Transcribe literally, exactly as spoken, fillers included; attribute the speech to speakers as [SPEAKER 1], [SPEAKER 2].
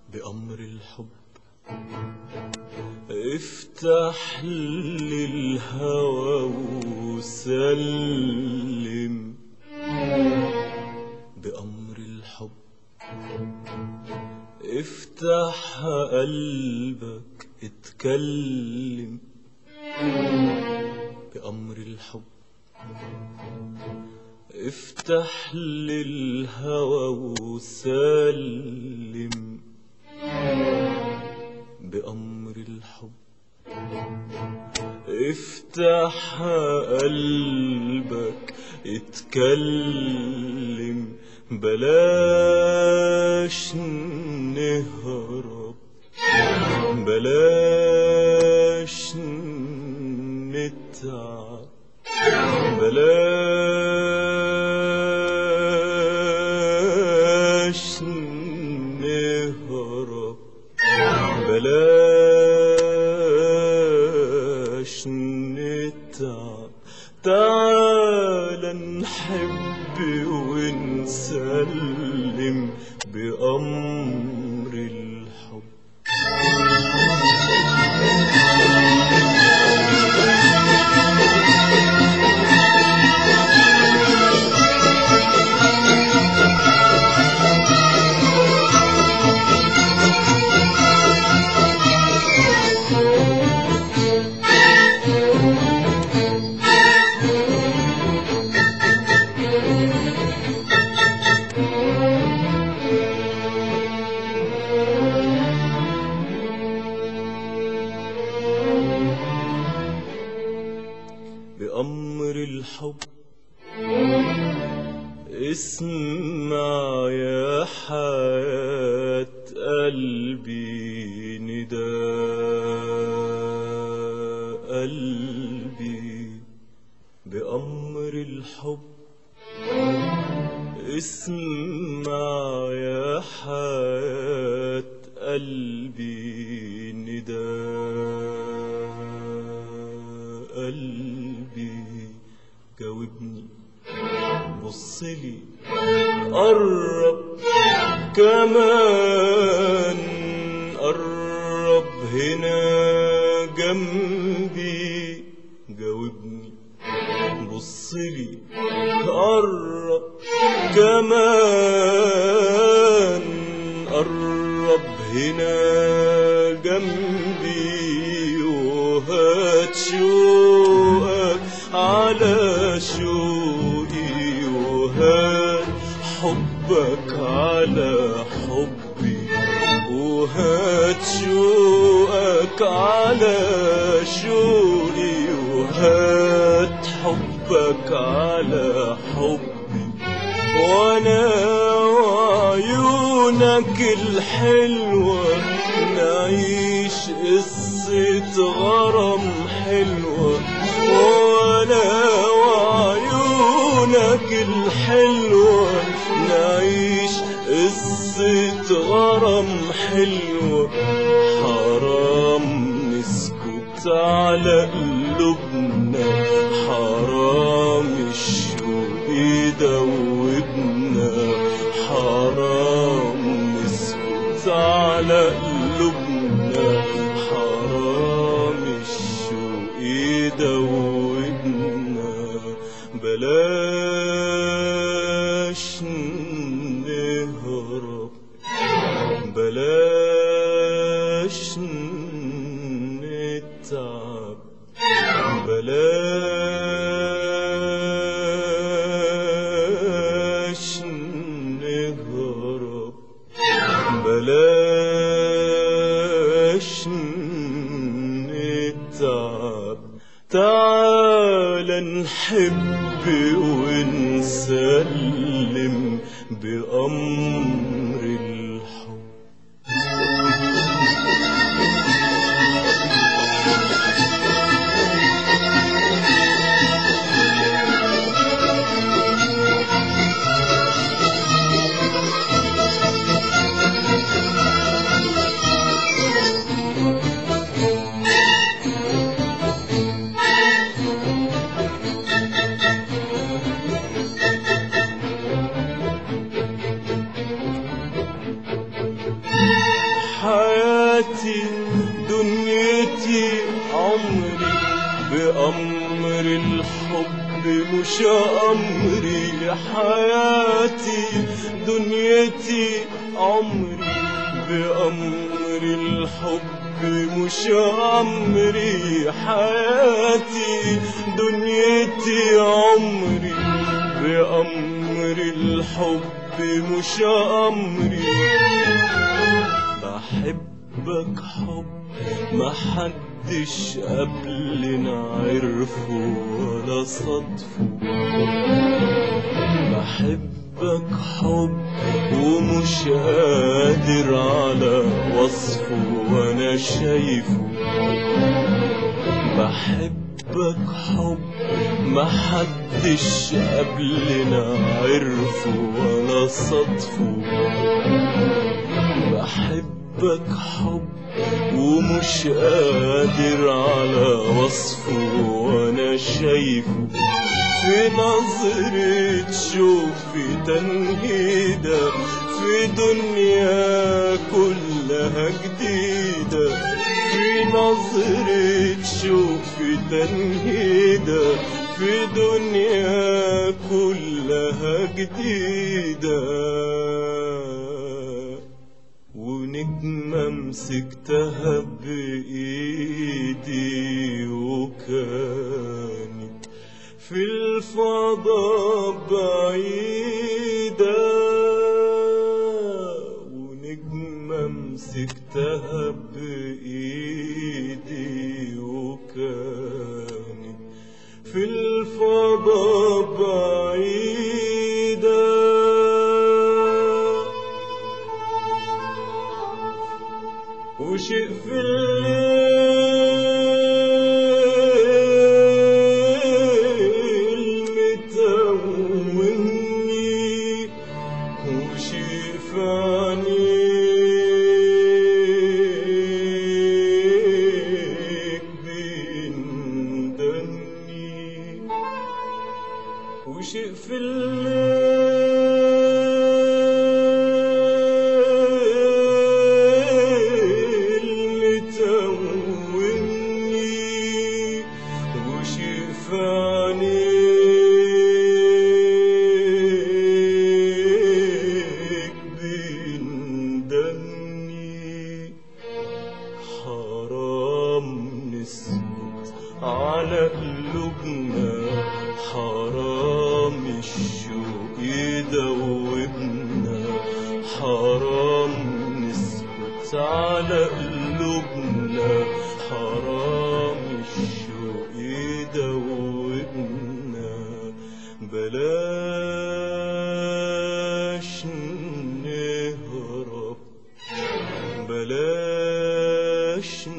[SPEAKER 1] بأمر الحب افتح للهوى وسلم. بأمر الحب افتح قلبك اتكلم. بأمر الحب افتح للهوى وسلم. بأمر الحب افتح قلبك اتكلم. بلاش نهرب، بلاش نتعب، بلاش نهرب، بلاش نتعب. تعال نحب ونسلم بأمر الحب. بأمر الحب اسمع يا حياة قلبي نداء قلبي. بأمر الحب اسمع يا حياة قلبي نداء قلبي. جاوبني بصلي قرب كمان، قرب هنا جنبي. جاوبني بصلي قرب كمان، قرب هنا جنبي. وهات شوقك على شوقي، وهات حبك على حبي. وهات شوقك على شوقي، وهات حبك على حبي. وانا وعيونك الحلوة نعيش قصة غرام حلوة. وانا وعيونك الحلوة نعيش قصة غرام حلوة. حرام نسكت على قلوبنا، حرام الشوق يدوبنا. حرام نسكت على قلوبنا، حرام الشوق يدوبنا. بلاش نهرب، بلاش نتعب، بلاش نهرب، بلاش نتعب. تعال نحب ونسلم بأمر الحب. حياتي دنيتي عمري بأمر الحب مش أمري حياتي دنيتي عمري بأمر الحب مش أمري حياتي دنيتي عمري بأمر الحب مش أمري بحبك حب ما حدش قبلنا عرفه ولا صدفه بحبك حب ومش قادر على وصفه وانا شايفه بحبك حب ما حدش قبلنا عرفه ولا صدفه بحبك حب ومش قادر على وصفه وانا شايفه في نظرة شوف في تنهيدة في دنيا كلها جديدة في نظرة شوف في تنهيدة في دنيا كلها جديدة ونجمة مسكتها بإيدي وكانت في الفضاء بعيدة ونجمة مسكتها بإيدي وكانت في الفضاء بعيدة وشيء في الليل متوهني وشيء في عينيك بيندني وشيء في عينيك بيندني حرام نسكت على قلوبنا حرام الشوق يدوبنا حرام نسكت على قلوبنا حرام الشوق يدوبنا بلاش نهرب بلاش